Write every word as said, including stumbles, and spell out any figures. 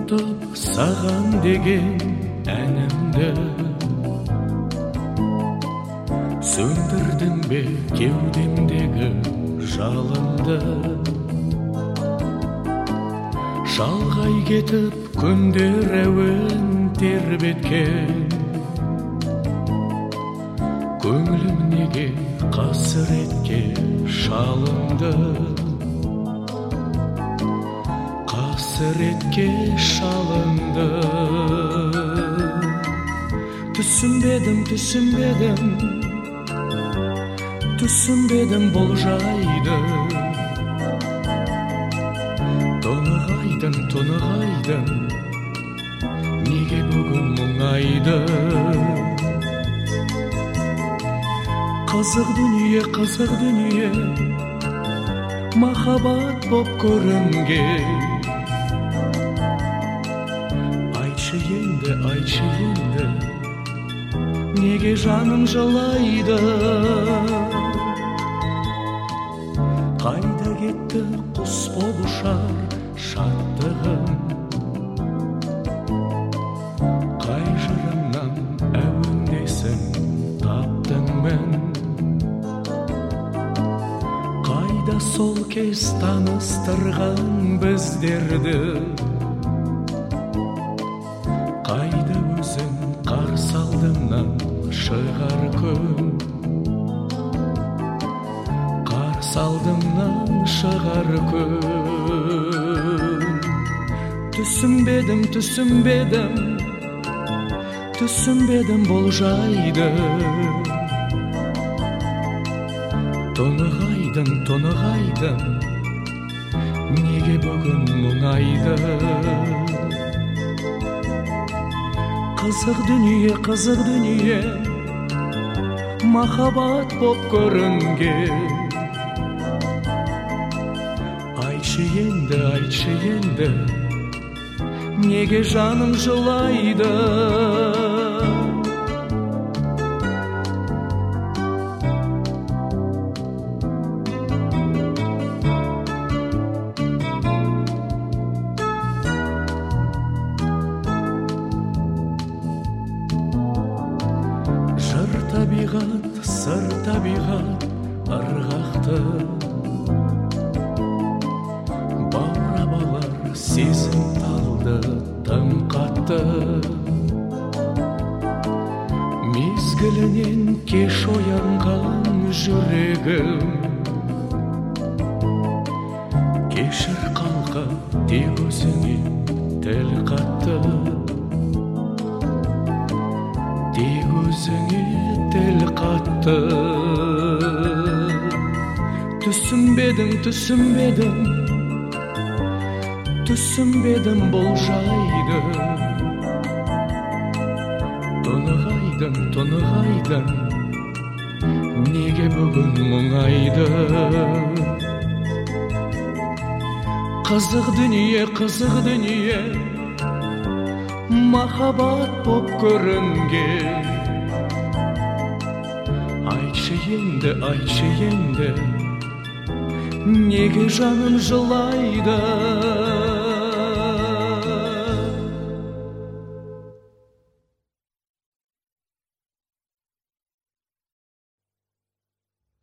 Унутуп саган деген әнімді сөндірдің бе кеудемдегі жалынды. Шалғай кетіп күндер әуен тербеткен, көңілім неге қасіретке шалынды. Қасіретке шалынды. Түсінбедім, түсінбедім, түсінбедім бұл жайды. Тонығайдың, тонығайдың, неге бүгін мұңайды. Қызық дүние, қызық дүние, махаббат боп көрінген. Айтшы енді, айтшы енді, неге жаным жылайды. Қайда кетті құс боп ұшар шаттығым, қай жырымнан әуендесін таптың мен. Қайда сол кез таныстырған біздерді, қайда өзің қарсы алдымнан шығар күн. Қарсы алдымнан шығар күн. Түсінбедім, түсінбедім, түсінбедім бұл жайды. Тонығайдың, тонығайдың, неге бүгін мұңайды. Қызық дүние, қызық дүние, махаббат боп көрінген. Айтшы енді, айтшы енді, неге жаным жылайды. Жыр табиғат, сыр табиғат, ырғақты. Баурабалар сезім талды тым қатты. Мезгілінен кеш оянған жүрегім, кешір қалқа тек өзіңе тіл қатты. Тек өзіңе тіл қатты. Түсінбедім, түсінбедім, түсінбедім бұл жайды. Тонығайдың, тонығайдың, неге бүгін мұңайды. Қызық дүние, қызық дүние, махаббат боп көрінген. Айтшы енді, айтшы енді, неге жаным жылайды.